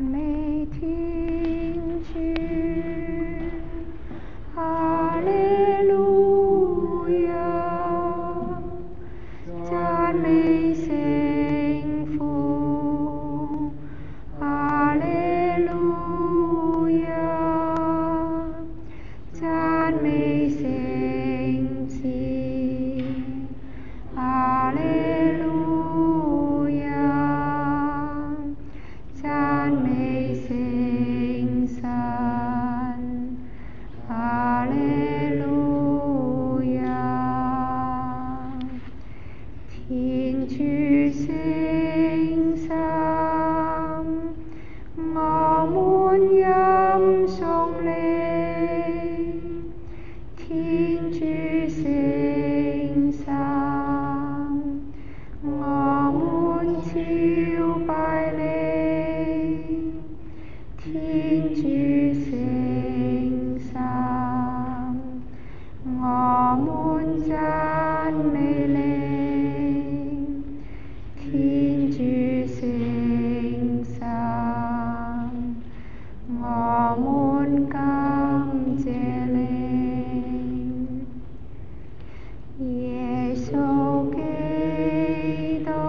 美天主，哈利路亞，讚美聖父，哈利路亞，讚美聖子，哈利路亞，讚美聖神，哈利路亞，天主聖神，我們吟頌你，天主聖神，我們朝拜你，天主聖神，我們讚美你，天主聖神，我們感謝你，耶穌基督，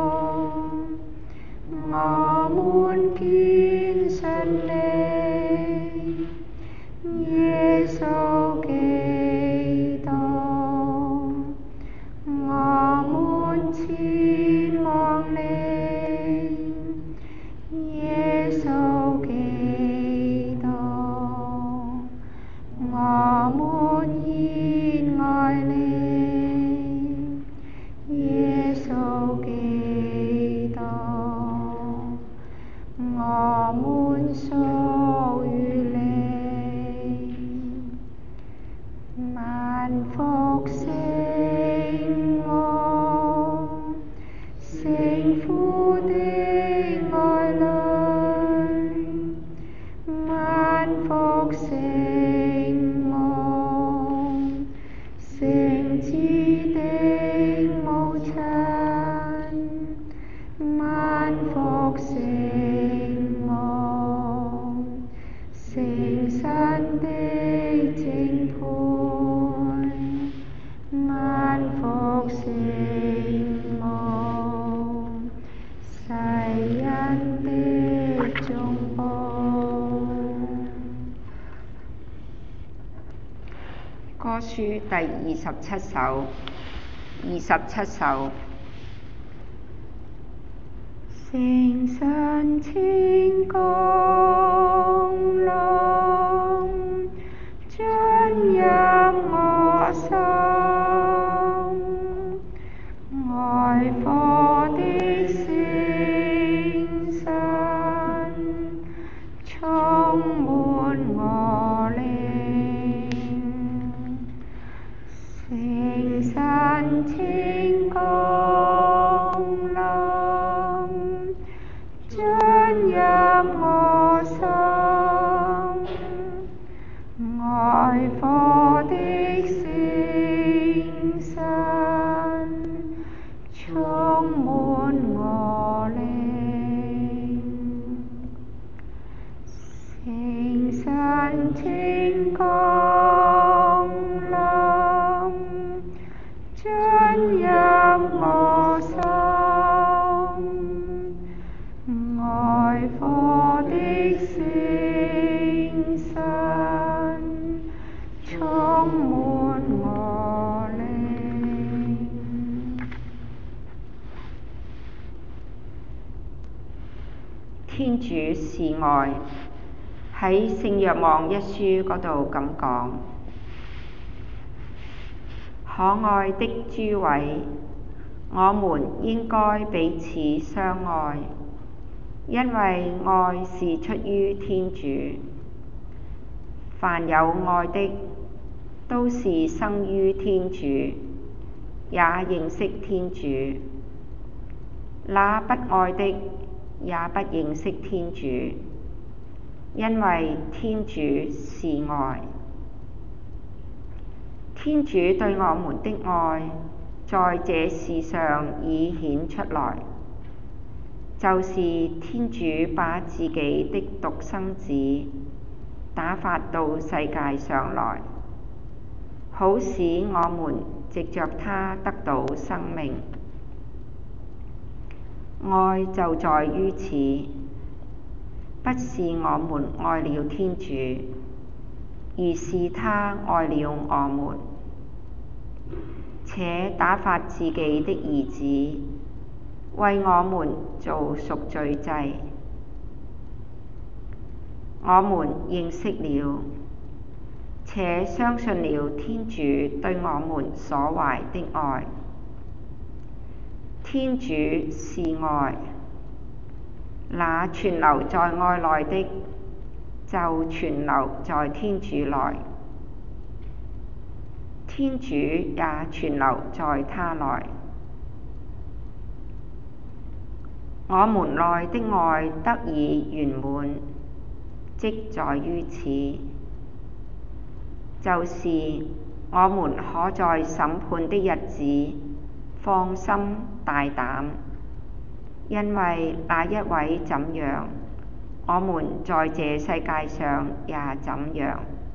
我們堅信你，耶穌基督，我們瞻望你，耶穌基督，我們熱愛你，耶穌基督，我們屬於你，萬福聖母，聖父的愛女，萬福聖母，聖子的母親，萬福聖母，聖神的淨盤，萬福聖母，世人的中保。歌書第27首，27首。聖神請降臨，進入我心，愛火的聖神充滿我靈，聖神請降臨，進入我心，愛火的聖神充滿我靈，聖神請降臨，進入我心，愛火的聖神充滿我靈。天主是愛，喺聖若望一書嗰度咁講：可愛的諸位，我們應該彼此相愛，因為愛是出於天主。凡有愛的，都是生於天主，也認識天主。那不愛的，也不認識天主，因為天主是愛。天主對我們的愛，在這事上已顯出來， 就是天主把自己的獨生子打發到世界上來，好使我們藉着他得到生命。愛就在於此，不是我們愛了天主，而是他愛了我們，且打發自己的兒子為我們做贖罪祭。我們認識了且相信了天主對我們所懷的愛。天主是愛，那存留在愛內的，就存留在天主內，天主也存留在他內。我們內的愛得以圓滿，即在於此，就是我們可在審判的日子放心大膽，因為那一位怎樣，我們在這世界上也怎樣。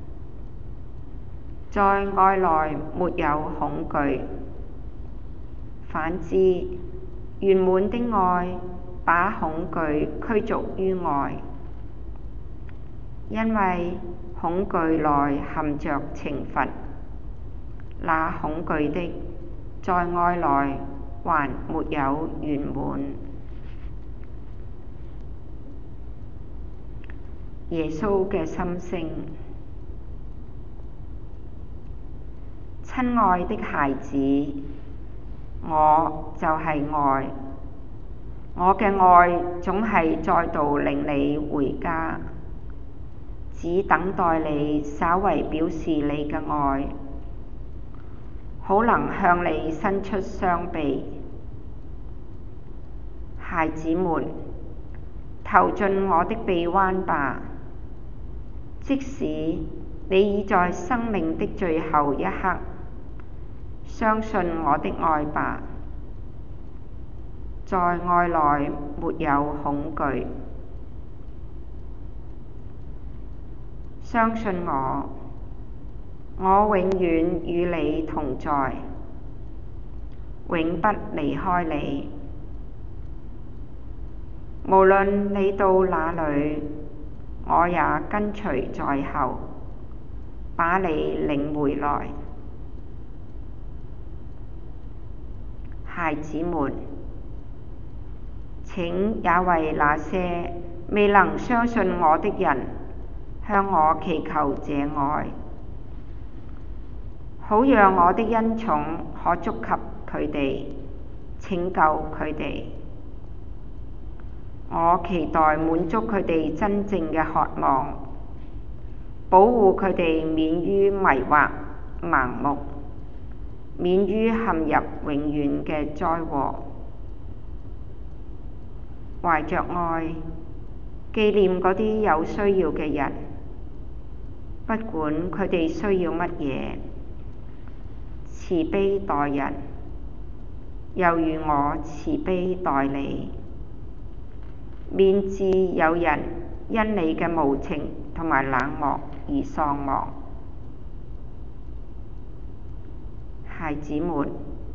在愛內沒有恐懼，反之，圓滿的愛把恐懼驅逐於外，因為恐懼內含着懲罰。那恐懼的在愛內還沒有圓滿。耶穌嘅心聲：親愛的孩子，我就係愛，我嘅愛總係再度領你回家，只等待你稍為表示你嘅愛，好能向你伸出雙臂。孩子們，投進我的臂彎吧，即使你已在生命的最後一刻，相信我的愛吧。在愛內沒有恐懼，相信我，我永遠與你同在，永不離開你。無論你到哪裏，我也跟隨在後，把你領回來。孩子們，請也為那些未能相信我的人，向我祈求這愛，好讓我的恩寵可觸及佢哋，拯救佢哋。我期待滿足佢哋真正嘅渴望，保護佢哋免於迷惑、盲目，免於陷入永遠嘅災禍。懷着愛，紀念嗰啲有需要嘅人，不管佢哋需要乜嘢，慈悲待人，猶如我慈悲待你。免致有人因你嘅無情同埋冷漠而喪亡。孩子們，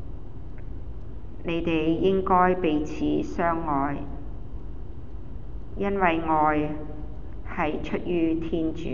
你哋應該彼此相愛，因為愛係出於天主。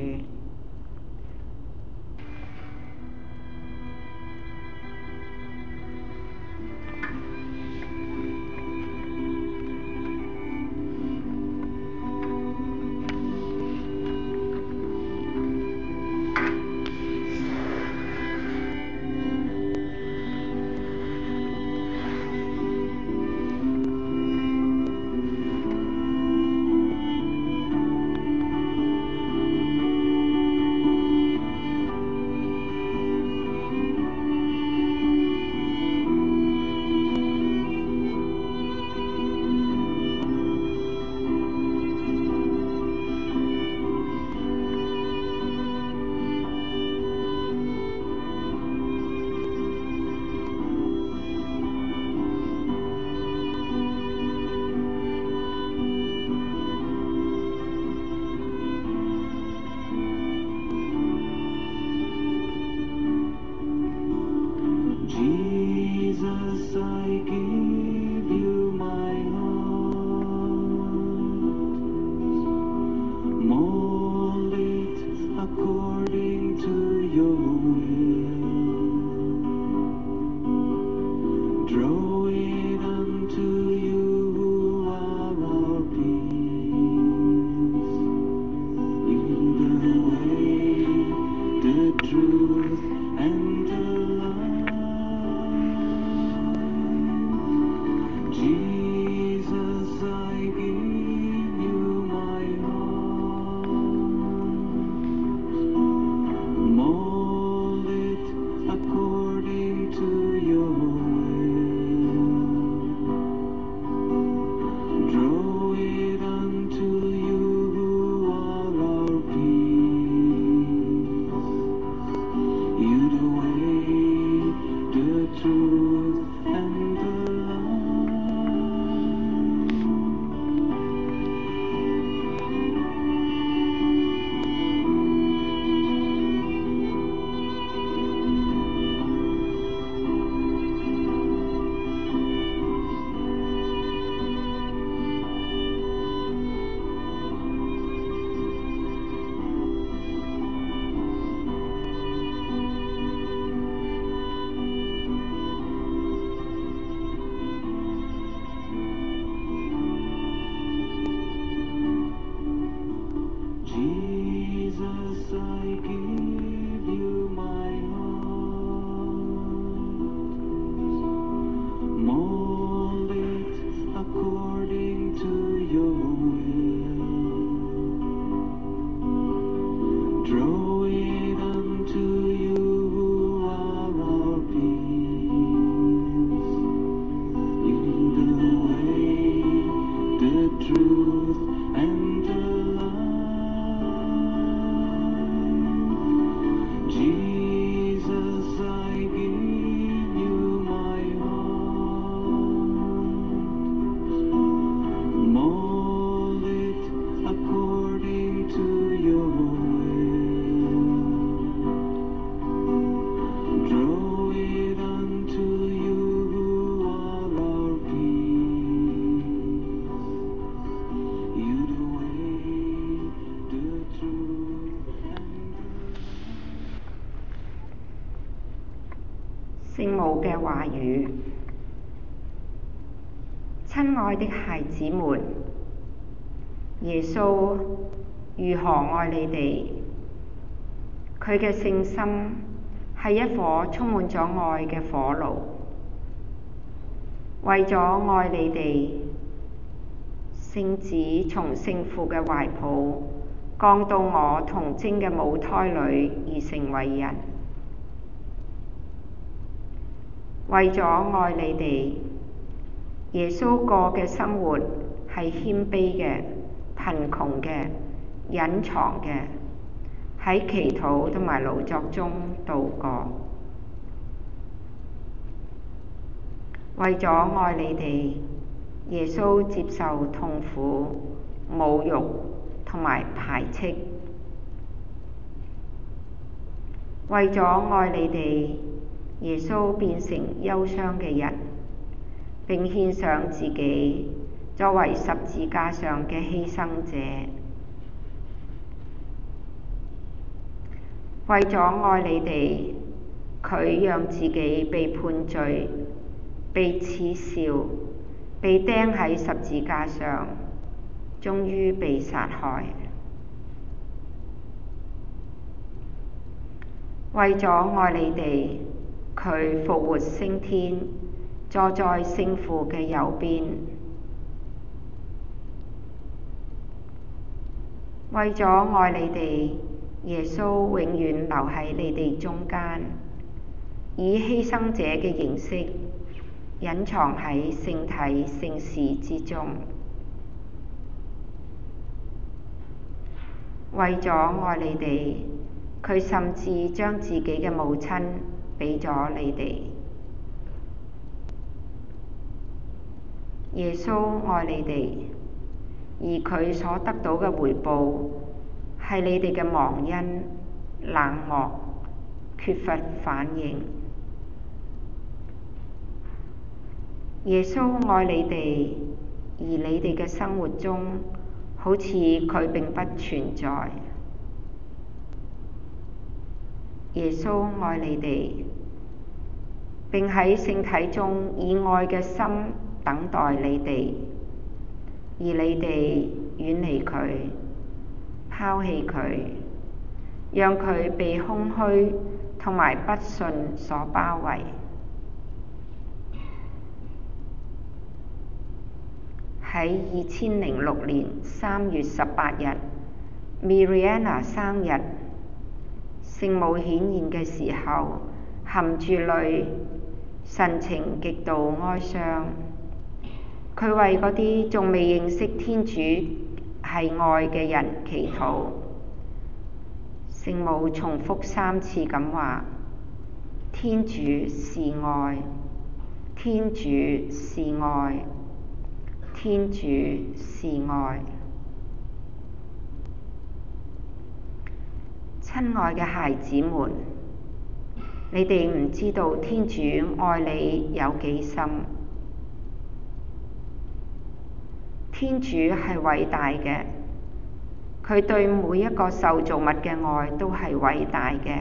truth and the light. Jesus, I give you my heart. Mold it according to your will. Draw it unto you who are our peace. You the way, the truth, and the 聖母嘅話語。親愛的孩子們，耶穌如何愛你哋？佢嘅聖心係一顆充滿咗愛嘅火爐，為咗愛你哋，聖子從聖父嘅懷抱降到我童貞嘅母胎裏而成為人，為咗愛你哋，耶穌過嘅生活係謙卑嘅、貧窮嘅、隱藏嘅，喺祈禱同埋勞作中度過。為咗愛你哋，耶穌接受痛苦、侮辱同埋排斥。為咗愛你哋，耶穌變成憂傷嘅人，並獻上自己作為十字架上嘅犧牲者。為咗愛你哋，佢讓自己被判罪、被恥笑、被釘喺十字架上，終於被殺害。為咗愛你哋，佢復活升天，坐在聖父嘅右邊。為咗愛你哋，耶穌永遠留喺你哋中間，以犧牲者嘅形式隱藏喺聖體聖事之中。為咗愛你哋，佢甚至將自己嘅母親俾咗你哋。耶穌愛你哋，而佢所得到嘅回報係你哋嘅忘恩、冷漠、缺乏反應。耶穌愛你哋，而你哋嘅生活中好似佢並不存在。耶穌愛你哋，並喺聖體中以愛嘅心等待你哋，而你哋遠離佢，拋棄佢，讓佢被空虛同埋不信所包圍。喺2006年3月18日 Mirriana 生日，聖母顯現嘅時候，含住淚，神情極度哀傷。佢為嗰啲仲未認識天主係愛嘅人祈禱。聖母重複3次咁話：天主是愛，天主是愛，天主是愛。親愛嘅孩子們，你哋唔知道天主愛你有幾深。天主係偉大嘅，佢對每一個受造物嘅愛都係偉大嘅。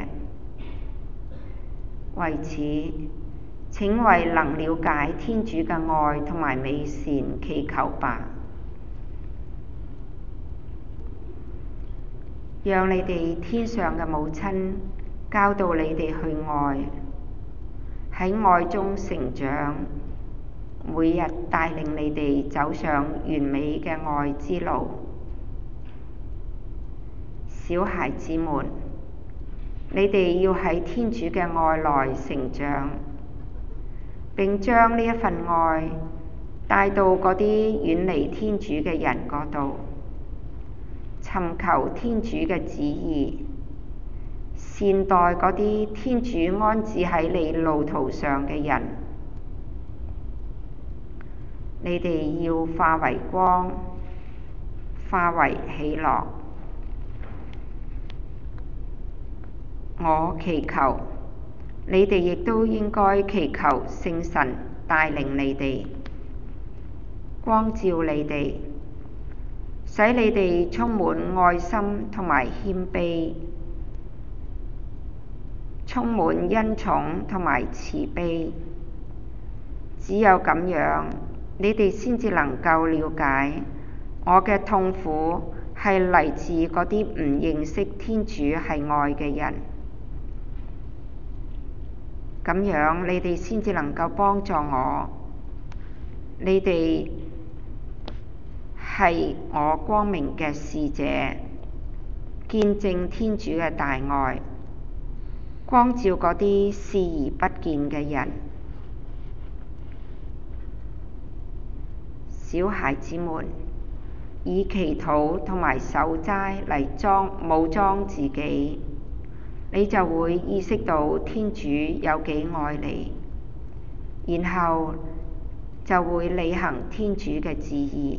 為此，請為能了解天主嘅愛同埋美善祈求吧。讓你哋天上嘅母親教導你哋去愛，喺愛中成長，每日帶領你哋走上完美嘅愛之路。小孩子們，你哋要喺天主嘅愛內成長，並將呢一份愛帶到嗰啲遠離天主嘅人嗰度，尋求天主嘅旨意，善待嗰啲天主安置喺你路途上嘅人。你哋要化為光，化為喜樂。我祈求，你哋亦都應該祈求聖神帶領你哋，光照你哋，使你哋充滿愛心同埋謙卑，充滿恩寵同埋慈悲。只有咁樣，你哋先至能夠了解我嘅痛苦係嚟自嗰啲唔認識天主係愛嘅人。咁樣你哋先至能夠幫助我。你哋係我光明嘅使者，見證天主嘅大愛，光照嗰啲視而不見嘅人。小孩子們，以祈禱同埋守齋嚟武裝自己，你就會意識到天主有幾愛你，然後就會履行天主嘅旨意。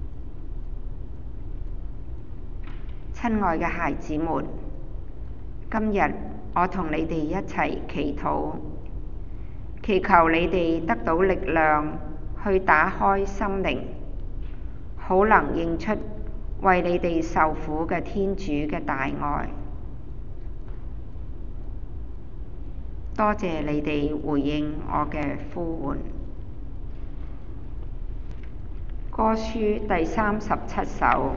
親愛嘅孩子們，今日我同你哋一齊祈禱，祈求你哋得到力量去打開心靈，好能認出為你哋受苦嘅天主嘅大愛。多謝你哋回應我嘅呼喚。歌書第37首，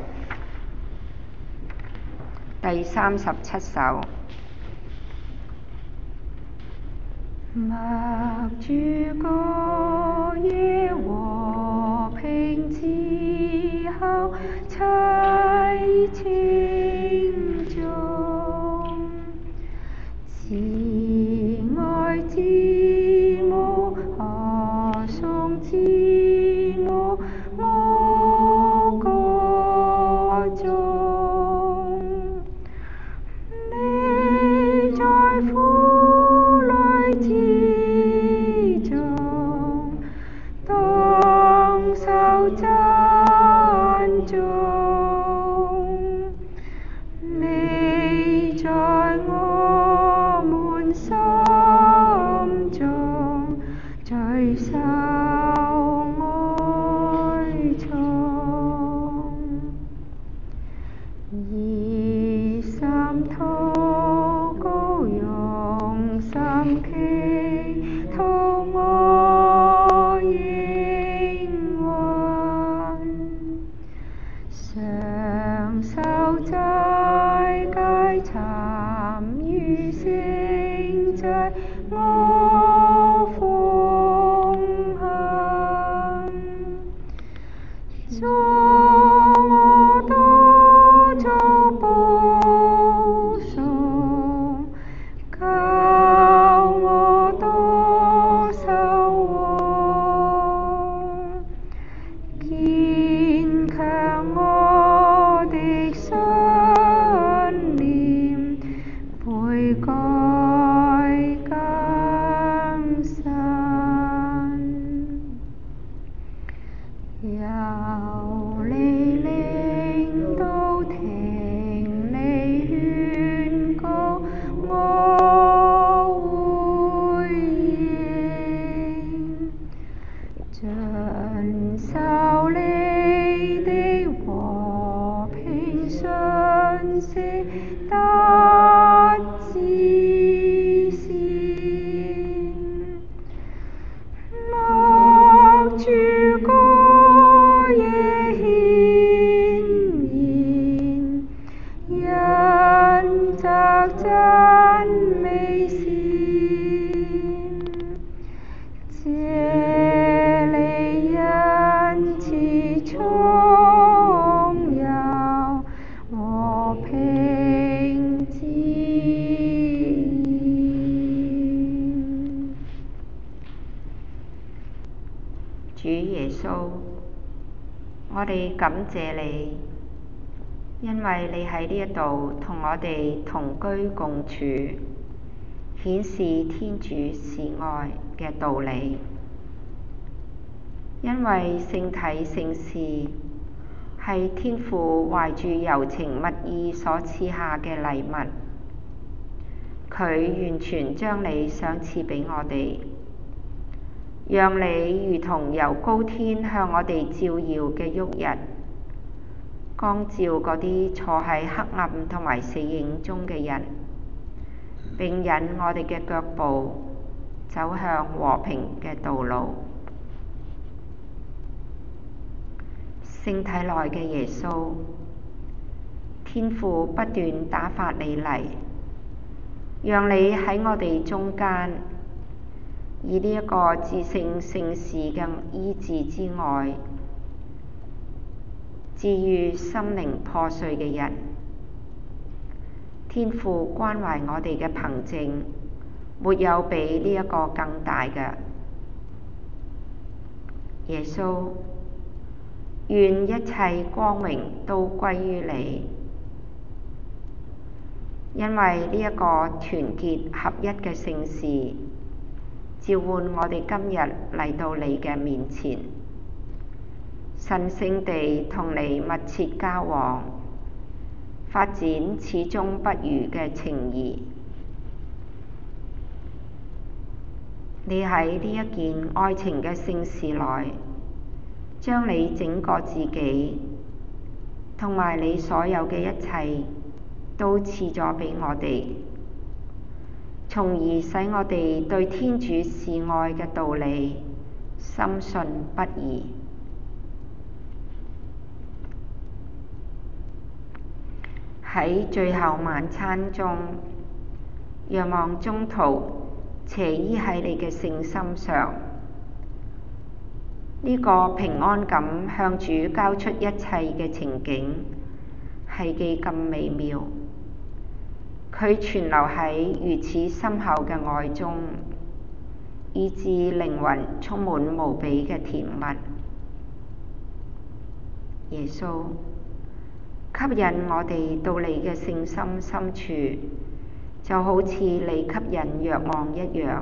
第37首。默主歌耶和平之後，齊稱頌。慈愛之母，可頌之母，我歌頌。你在苦淚之中，當受讚頌。你在我們心中最受愛寵，以心禱告，用心祈禱，我應允。常守齋戒，參與聖祭，我奉行。作我多做保贖，教我多守望，堅強我的信念，悔改更新。由你領導，聽你勸告，我回應，遵守你的和平信息，達至善。默主歌耶顯然，因責真美善。謝你恩慈充有和平。 我哋感謝你，因為你喺呢一度同我哋同居共處，顯示天主是愛嘅道理。因為聖體聖事係天父懷住柔情蜜意所賜下嘅禮物，佢完全將你賞賜俾我哋，讓你如同由高天向我哋照耀嘅旭日，光照嗰啲坐喺黑暗同埋死影中嘅人，並引我哋嘅腳步走向和平嘅道路。聖體內嘅耶穌，天父不斷打發你嚟，讓你喺我哋中間，以呢一個至聖聖事嘅醫治之外，治癒心靈破碎嘅人。天父關懷我哋嘅憑證，沒有比呢一個更大嘅。耶穌，願一切光榮都歸於你，因為呢一個團結合一嘅聖事，召喚我哋今日嚟到你嘅面前，神聖地同你密切交往，發展始終不渝嘅情誼。你喺呢一件愛情嘅聖事內，將你整個自己同埋你所有嘅一切都賜咗俾我哋，從而使我哋對天主是愛嘅道理深信不疑。喺最後晚餐中，若望宗徒斜依喺你嘅聖心上，呢個平安感向主交出一切嘅情景係幾咁美妙。佢存留喺如此深厚嘅愛中，以致靈魂充滿無比嘅甜蜜。耶穌，吸引我哋到你嘅聖心深處，就好似你吸引若望一樣。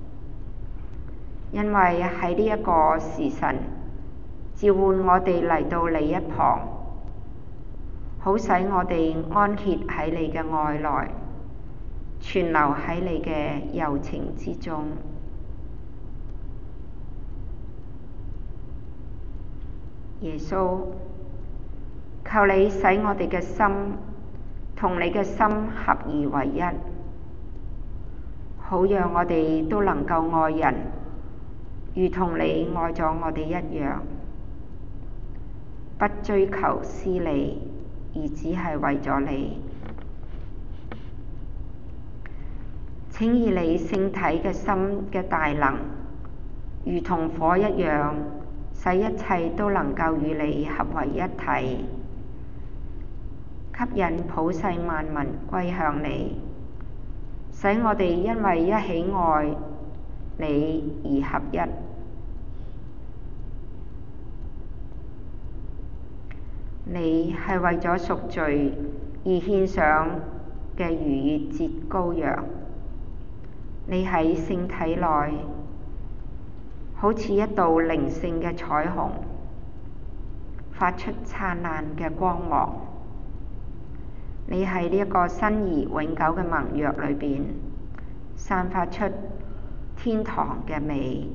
因為喺呢一個時辰，召喚我哋嚟到你一旁，好使我哋安歇喺你嘅愛內，存留喺你嘅柔情之中。耶穌，求你使我哋嘅心同你嘅心合而為一，好讓我哋都能夠愛人，如同你愛咗我哋一樣，不追求私利，而只係為咗你。請以你聖體嘅心嘅大能，如同火一樣，使一切都能夠與你合為一體，吸引普世萬民歸向你，使我哋因為一起愛你而合一。你係為咗贖罪而獻上嘅逾越節羔羊，你喺聖體內好似一道靈性嘅彩虹，發出燦爛嘅光芒。你喺呢一個新而永久嘅盟約裏邊，散發出天堂嘅美。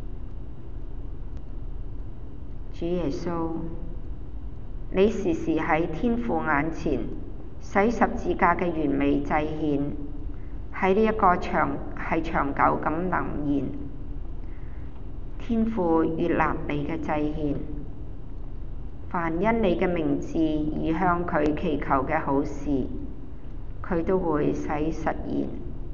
主耶穌，你時時喺天父眼前使十字架嘅完美祭獻喺呢一個長久咁臨現。天父悅納你嘅祭獻，凡因你嘅名字而向佢祈求嘅好事，佢都會使實現。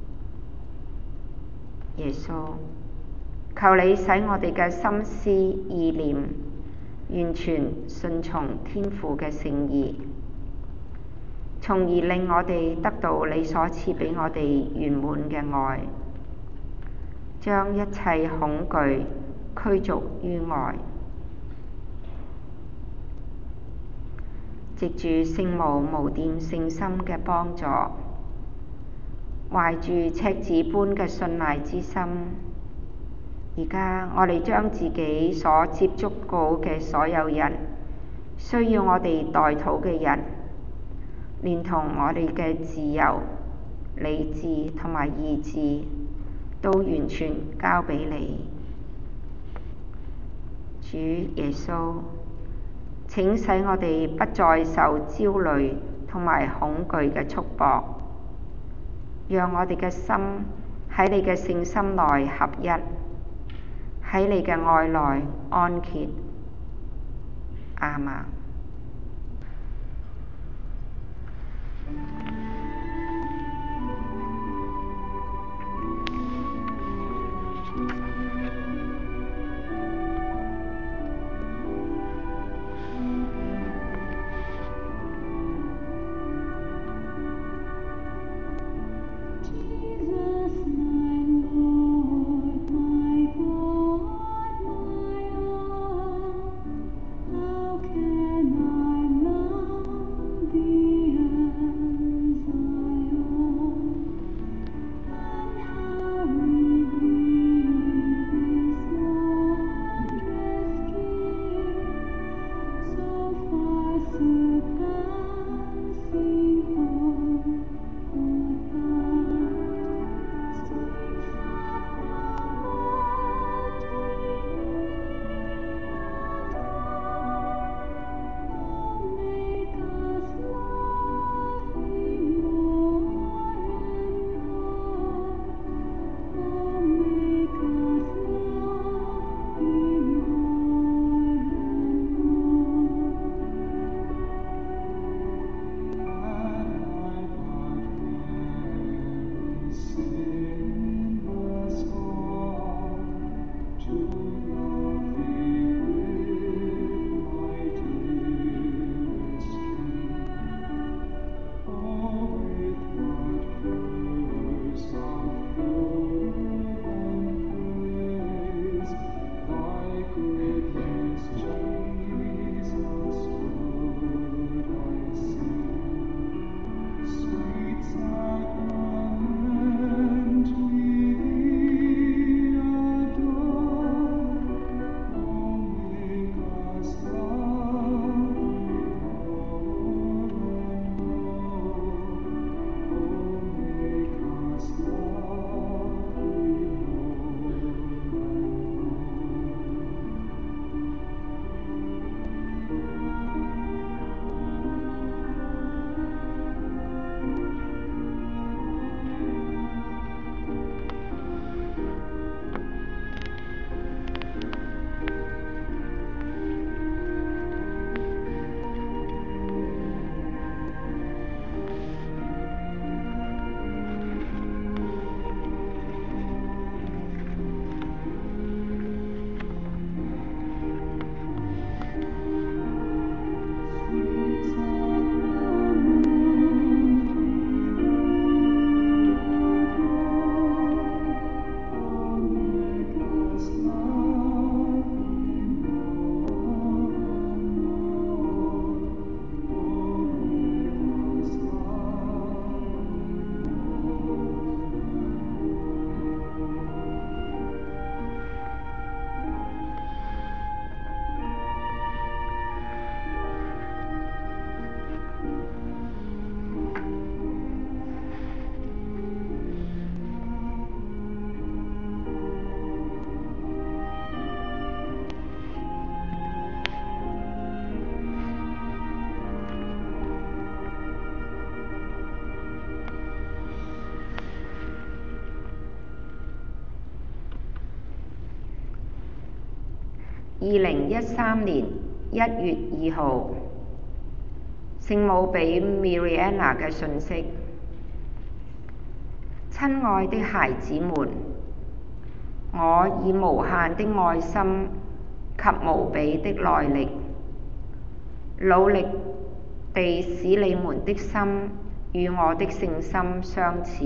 耶穌，求你使我哋嘅心思意念完全順從天父嘅聖意，從而令我哋得到你所賜俾我哋圓滿嘅愛，將一切恐懼驅逐於外。 藉住聖母無玷聖心嘅幫助，懷住赤子般嘅信賴之心，而家我哋將自己所接觸過嘅所有人，需要我哋代禱嘅人，連同我哋嘅自由、理智同埋意志，都完全交俾你。主耶穌，請使我哋不再受焦慮同埋恐懼嘅束縛，讓我哋嘅心喺你嘅聖心內合一，喺你嘅愛內安歇。阿們。2013年1月2號，聖母俾 Mirriana 嘅訊息：親愛的孩子們，我以無限的愛心及無比的耐力，努力地使你們的心與我的聖心相似。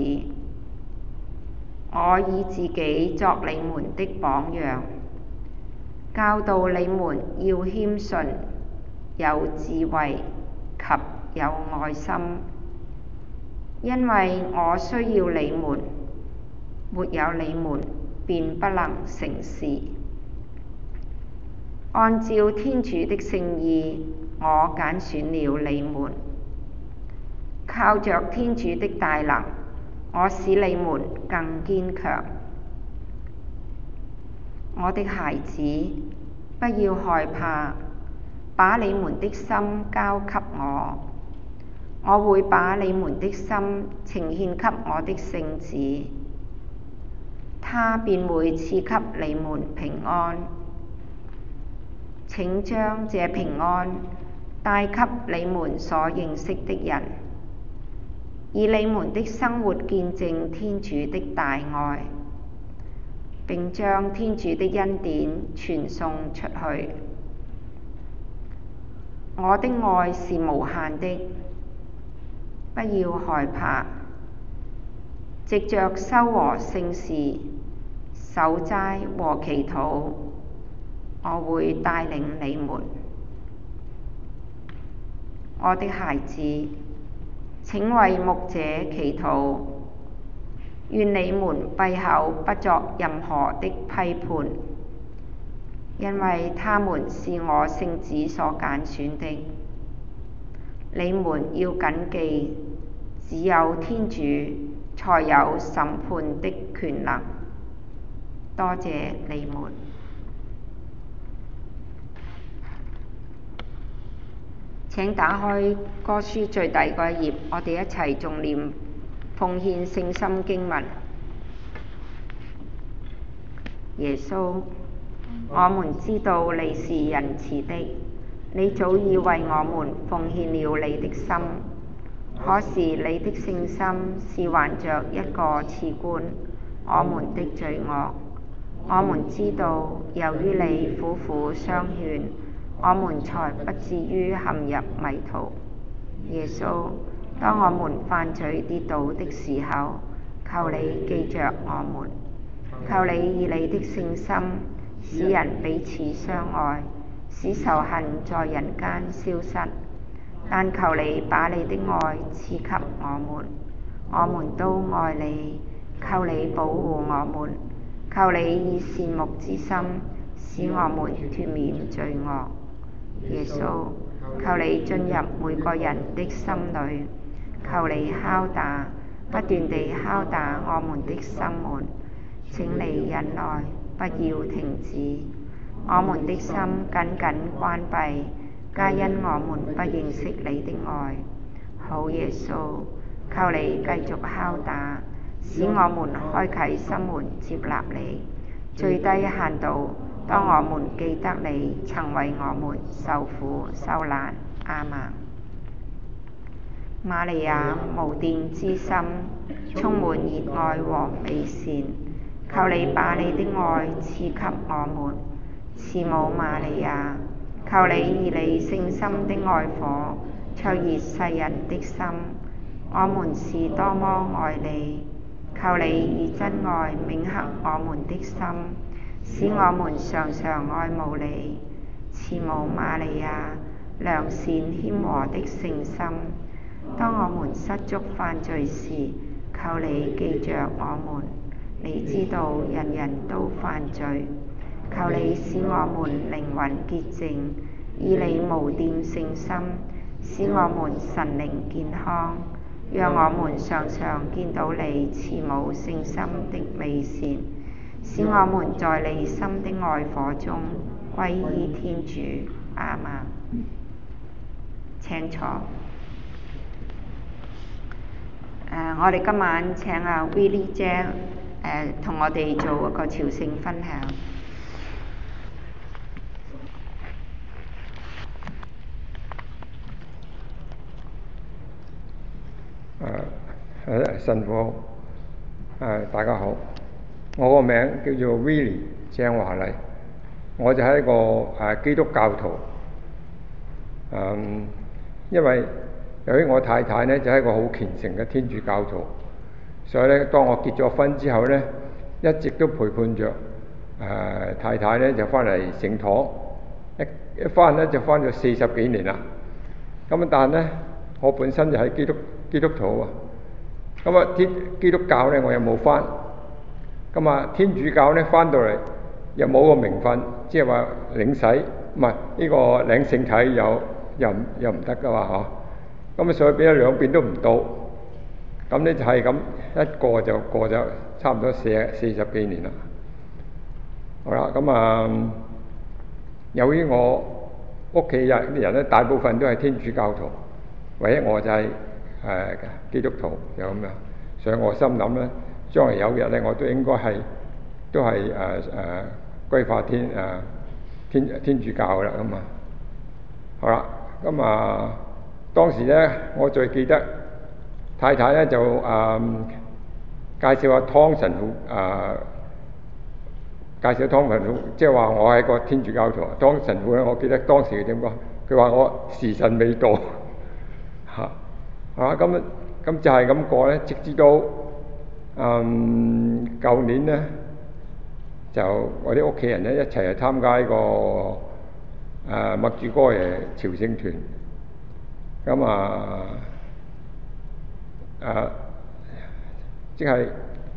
我以自己作你們的榜樣，教導你們要謙遜、有智慧及及有愛心，因為我需要你們，沒有你們便不能成事。按照天主的聖意，我揀選了你們，靠着天主的大能，我使你們更堅強。我的孩子，不要害怕，把你們的心交給我，我會把你們的心呈獻給我的聖子，他便會賜給你們平安。請將這平安帶給你們所認識的人，以你們的生活見證天主的大愛，並將天主的恩典傳送出去。我的愛是無限的，不要害怕。藉着修和聖事、守齋和祈禱，我會帶領你們。我的孩子，請為牧者祈禱，願你們閉口不作任何的批判，因為他們是我聖子所揀選的。你們要謹記，只有天主才有審判的權能。多謝你們。請打開歌書最底嗰一頁，我哋一齊誦念奉獻聖心經文。耶穌，我們知道你是仁慈的，你早已為我們奉獻了你的心，可是你的聖心是還着一個賜觀我們的罪惡。我們知道，由於你苦苦相勸，我們才不至於陷入迷途。耶穌，當我們犯罪跌倒的時候，求你記着我們，求你以你的聖心使人彼此相愛，使仇恨在人間消失。但求你把你的愛賜給我們都愛你。求你保護我們，求你以善牧之心使我們脫免罪惡。耶穌，求你進入每個人的心裏，求你敲打，不斷地敲打我們的心門。請你忍耐，不要停止。我們的心緊緊關閉，皆因我們不認識你的愛。好耶穌，求你繼續敲打，使我們開啟心門接納你。最低限度，當我們記得你曾為我們受苦受難。阿們。瑪利亞無玷之心，充滿熱愛和美善，求你把你的愛賜給我們。慈母瑪利亞，求你以你聖心的愛火灼熱世人的心。我們是多麼愛你，求你以真愛銘刻我們的心，使我們常常愛慕你。慈母瑪利亞，良善謙和的聖心，當我們失足犯罪時，求你記着我們。你知道人人都犯罪，求你使我們靈魂潔淨，以你無玷聖心使我們神靈健康，讓我們常常見到你慈母聖心的美善，使我們在你心的愛火中歸依天主。阿們。請坐。我哋今晚請阿 Willie 姐同我哋做一個朝聖分享。 神父，大家好，我個名叫做 Willie 鄭華麗，我就係一個基督教徒。因為由於我太太呢就係一個好虔誠嘅天主教徒，所以咧當我結咗婚之後呢，一直都陪伴着太太呢就翻嚟聖堂，一翻呢就翻咗40幾年啦。 咁但係咧，我本身就係基督徒啊。咁啊，基督教咧我又冇返。咁啊，天主教咧返到嚟又冇個名分，即係話領洗，唔係呢個領聖體又唔得噶嘛嗬。咁啊，所以變咗兩邊都唔到。咁咧就係咁一過就過咗差唔多40幾年啦。好啦，咁啊，由於我屋企人啲人咧大部分都係天主教徒，唯一我就係基督徒就咁樣，所以我心諗咧，將來有日咧我都應該都係歸化天主教啦咁啊。好啦，咁啊當時咧我最記得太太咧就介紹阿湯神父介紹湯神父，即係話我係個天主教徒。湯神父咧，我記得當時佢點講？佢話我時辰未到嚇咁就係咁過咧，直至到舊年咧，就我啲屋企人咧一齊去參加呢個默主哥耶朝聖團。咁即係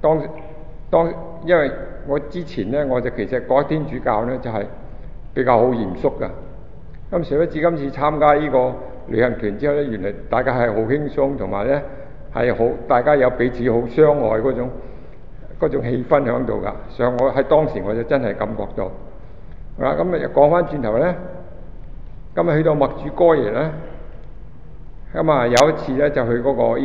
因為我之前咧，我就其實講天主教咧就係比較好嚴肅噶。咁誰不知今次參加呢個旅行團之後咧，原來大家係好輕鬆，同埋咧係好大家有彼此好相愛嗰種氣氛喺度噶。所以我喺當時我就真係感覺到。咁啊講翻轉頭咧，今日去到默主哥耶咧，咁啊有一次咧就去嗰個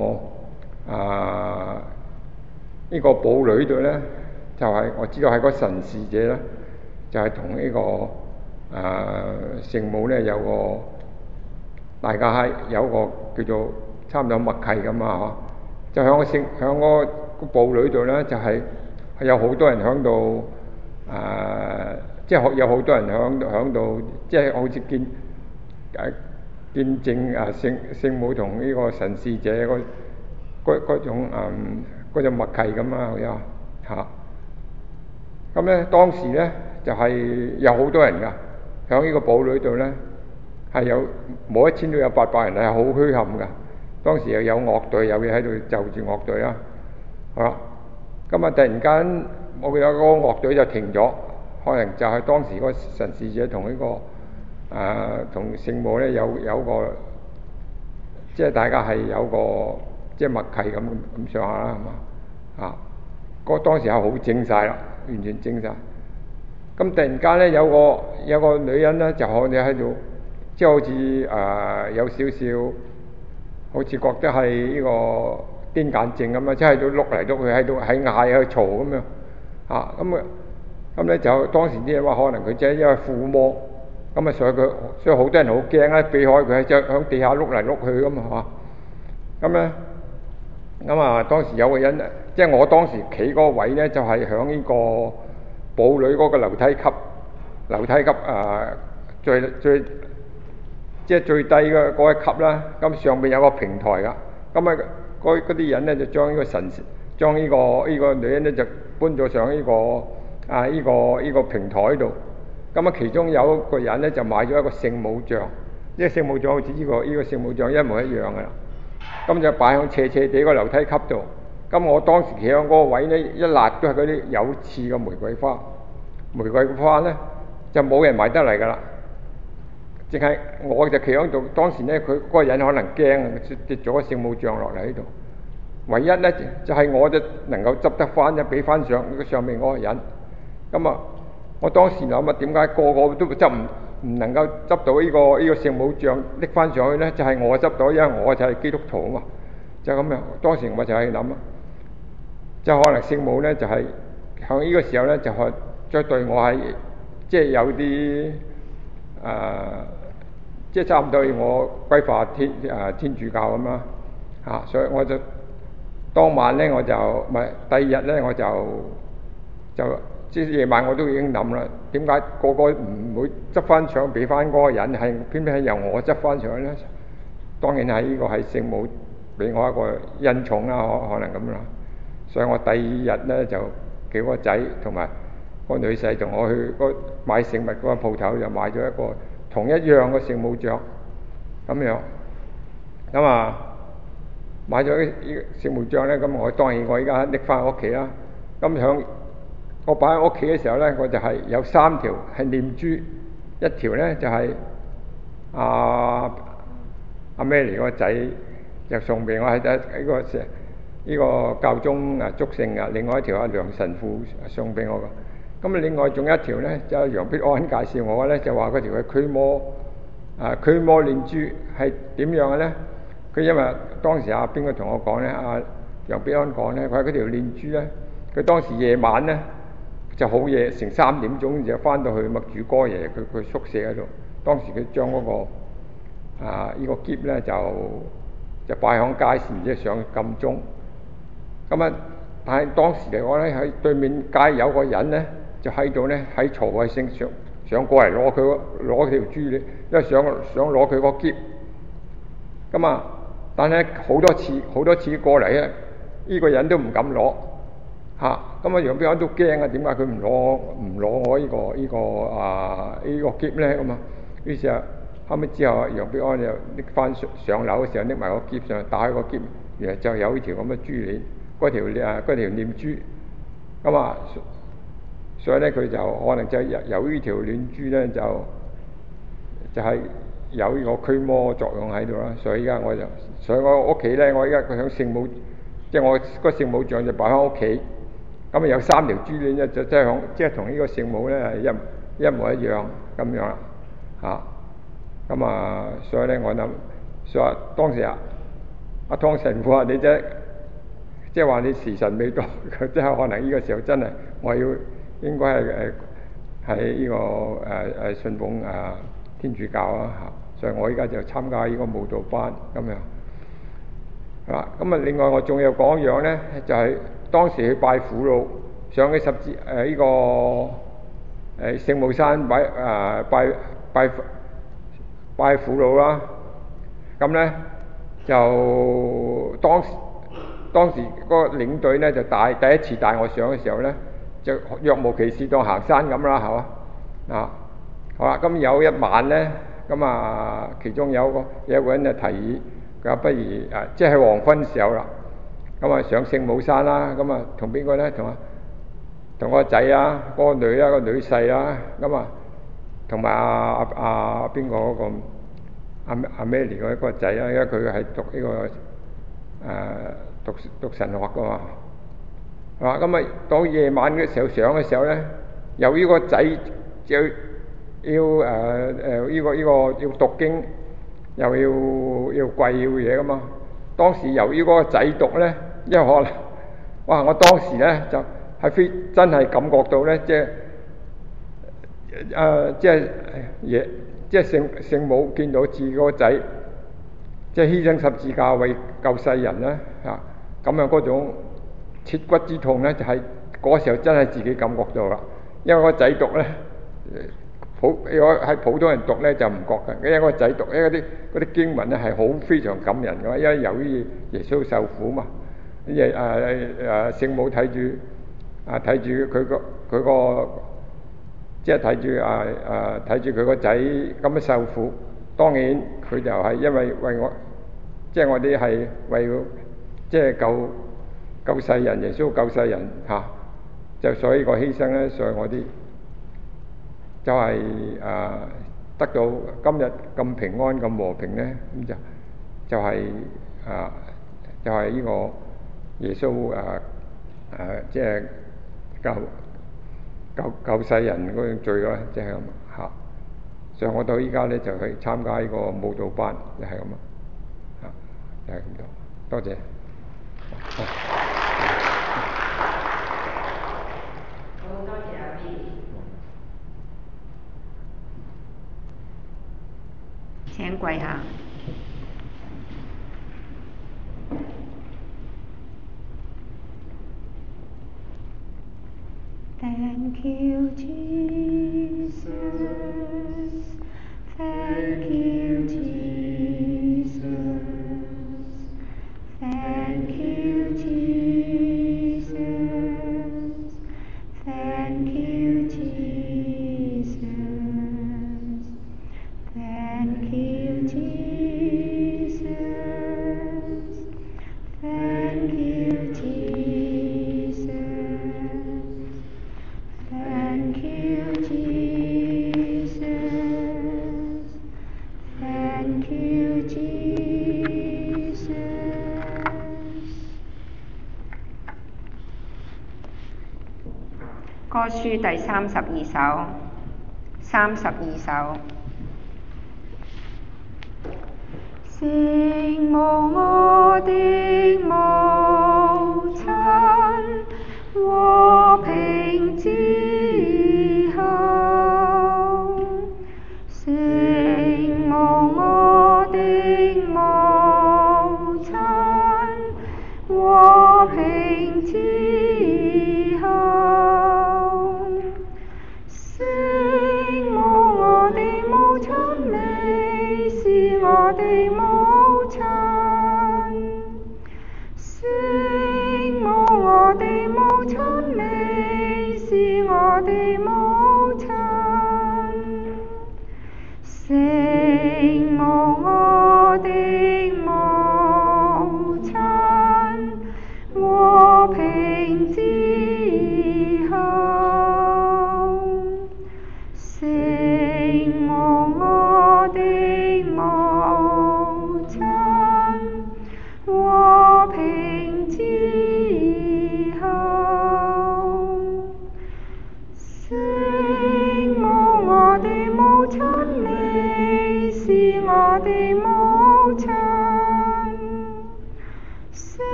呢個堡壘度咧，就係我知道係個神視者咧，就係同呢個聖母咧有個大家係有個叫做差唔多默契咁啊，就響個堡壘度咧，就係有好多人響度即係有好多人響度，即係好似見證聖母同呢個神視者嗰種默契咁啊，咁咧當時咧就係有好多人噶，響呢個堡壘度咧係有冇1000都有800人，係好墟冚噶。當時又有樂隊，有嘢喺度就住樂隊啦。好啦，咁啊突然間我記得嗰個樂隊就停咗，可能就係當時嗰個神視者同呢個同聖母咧有個即係大家係有個即係默契咁上下啦，係嘛當時係好靜晒啦，完全靜晒。咁突然間咧有個女人咧就好似喺度，即係好似有少少好似覺得係呢個癲癇症咁啊，即係喺度碌嚟碌去，喺度喺嗌喺度嘈咁樣咁咧就當時啲人話可能佢即係因為附魔，咁啊所以好多人好驚咧，避開佢，即係響地下碌嚟碌去咁啊。咁咧當時有個人，即係我當時企嗰個位咧，就係響呢個堡壘嗰個樓梯級最即係最低嘅嗰一級啦。咁上邊有個平台噶，咁啊嗰啲人咧就將呢個女人咧就搬咗上呢個平台度。咁啊其中有一個人咧就買咗一個聖母像，呢個聖母像好似呢個聖母像一模一樣噶啦。咁就擺喺斜斜地個樓梯級度。咁我當時企喺嗰個位咧，一辣都係嗰啲有刺嘅玫瑰花。玫瑰花咧就冇人買得嚟噶啦，淨係我就企喺度。當時咧佢嗰個人可能驚跌咗個聖母像落嚟喺度，唯一咧就係我就能夠執得翻，就俾翻上面嗰個人。咁我當時諗點解個個都執唔能夠執到呢個聖母像拎翻上去咧？就係我執到，因為我就係基督徒啊嘛，就咁樣。當時我就係諗即係可能聖母咧就係響呢個時候咧就係再對我係即係有啲即係差唔多要我歸化天主教咁啦所以我就當晚咧我就唔係第二日咧我就即係夜晚我都已經諗啦，點解個個唔會執翻上俾翻嗰個人，係偏偏係由我執翻上去咧？當然係呢個係聖母俾我一個恩寵啦，可能咁啦。所以我第二日咧就叫個仔同埋個女婿同我去買聖物嗰個鋪頭，就買咗一個同一樣嘅聖母像。 咁樣。咁啊買咗啲聖母像咧，咁我當然我而家拎翻屋企啦。咁響我擺喺屋企嘅時候咧，我就係有3條係念珠，一條咧就係阿咩嚟個仔就送俾我，係呢個教宗祝聖啊，另外一條阿梁神父送俾我嘅。咁另外仲有一條咧，就係楊必安介紹我嘅咧，就話嗰條係驅魔念珠係點樣嘅咧？佢因為當時邊個同我講咧？楊必安講咧，佢話嗰條念珠咧，佢當時夜晚咧就好夜，成3點鐘就翻到去默主哥爺佢宿舍嗰度。當時佢將嗰個呢個篋咧就擺響街市，即係上禁鐘。咁啊，但係當時嚟講咧，喺對面街有個人咧，就喺度咧喺嘈嘅聲想過嚟攞條珠咧，因為想攞佢個篋。咁啊，但係好多次過嚟咧，呢個人都唔敢攞嚇。咁楊必安都驚啊，點解佢唔攞我呢個篋咧？咁啊，於是後尾之後，楊必安就拎翻上樓嘅時候拎埋個篋上，打開個篋，原來就有呢條咁嘅珠鏈，嗰條念珠。咁啊，所以咧佢就可能就由呢條念珠咧就係有呢個驅魔作用喺度啦。所以而家所以我屋企咧，我而家佢響聖母，即係我個聖母像就擺喺屋企。咁啊有3條珠鏈咧，就即係同呢個聖母咧係一模一樣咁樣啦嚇。咁啊，所以咧我諗，所以當時阿湯神父話你即係話你時辰未到，即係可能呢個時候真係我應該係呢個信奉天主教啊嚇。所以我而家就參加呢個舞蹈班咁樣。咁啊，另外我仲有講一樣咧，就係當時去拜苦路，上去呢個聖母山拜苦路啦。咁咧就當時嗰個領隊咧就第一次帶我上嘅時候咧，就若無其事當行山咁啦，係嘛好啦。咁有一晚咧，咁啊其中有一個人就提議，佢話不如即係黃昏時候啦，咁啊上聖母山啦。咁啊同邊個咧？同個仔啊，個女啊，個女婿啊，咁啊同埋邊個嗰個阿咩嚟嗰個仔啊，因為佢係讀呢個讀神學噶嘛。咁啊到夜晚嘅時候上嘅時候咧，由於個仔就要讀經，又要跪要嘢噶嘛。當時由於嗰個仔讀咧，因為可能我當時咧就係真係感覺到咧，即係聖母見到自己個仔，即係犧牲十字架為救世人咧嚇，咁樣嗰種切骨之痛咧，就係嗰時候真係自己感覺到啦。因為個仔讀咧，係普通人讀咧就唔覺嘅，因為個仔讀，因為嗰啲經文咧係好非常感人嘅，因為由於耶穌受苦嘛，聖母睇住佢個。即係睇住佢個仔咁樣受苦，當然佢就係因為我，即係我哋係為即係救世人，耶穌救世人嚇，就所以個犧牲咧，所以我哋就係得到今日咁平安咁和平咧，咁就係呢個耶穌即係救世人嗰種罪咯，即係咁嚇。所以我到依家咧就去參加呢個舞蹈班，就係咁啊，就係咁多，多謝。 好多謝阿 B。請跪下。Thank you, Jesus. Thank you, Jesus. Thank you, Jesus. Thank you, Jesus. Thank you, Jesus. 歌書第32首，32首。聖母